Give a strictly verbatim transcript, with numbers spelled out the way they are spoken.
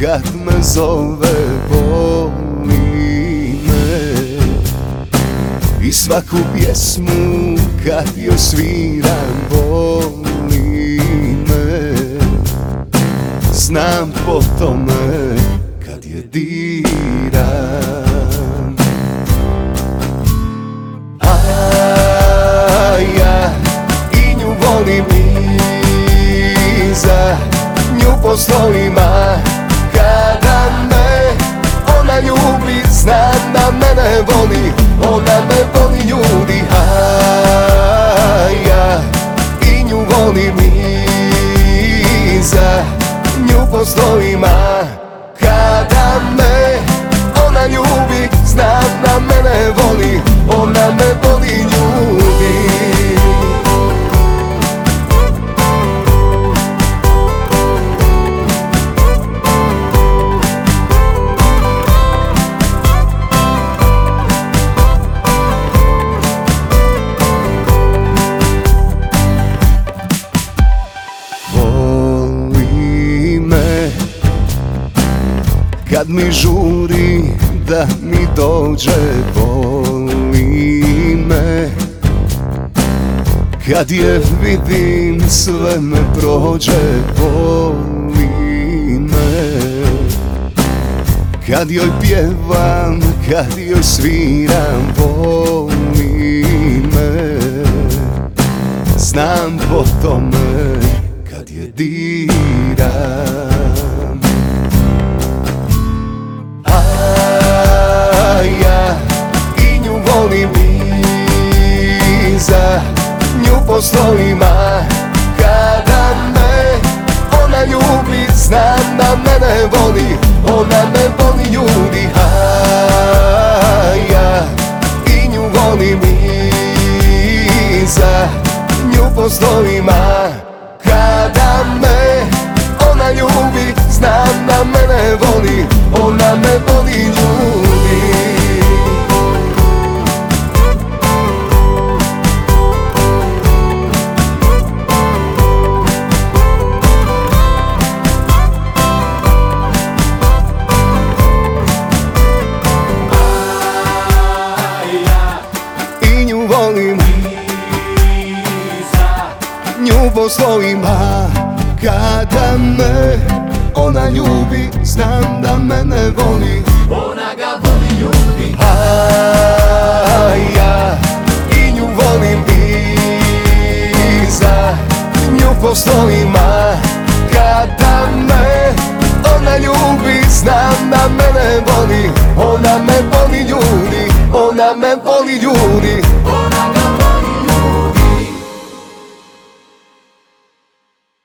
kad me zove, voli me. I svaku pjesmu kad joj sviram, voli me. Znam po tome kad je diram. A ja i nju volim i za nju postojim, a kada me ona ljubi, znam da mene voli, ona me voli ljudi. A ja i nju volim i za nju postojim, a kada me ona ljubi, znam da mene voli, ona me voli ljudi. Kad mi žuri da mi dođe, voli me. Kad je vidim sve me prođe, voli me. Kad joj pjevam, kad joj sviram, voli me. Znam po tome kad je diram. Volim i za nju postojim, a kada me ona ljubi, znam da mene voli, ona me voli ljudi. A ja i nju volim i za nju postojim, a kada me ona ljubi, znam da mene voli, ona me voli ljudi. Volim i za nju postojim, a kada me ona ljubi, znam da mene voli, ona ga voli ljudi. A ja i nju volim i za nju postojim, a kada me ona ljubi, znam da mene voli, ona me voli ljudi, ona me voli ljudi.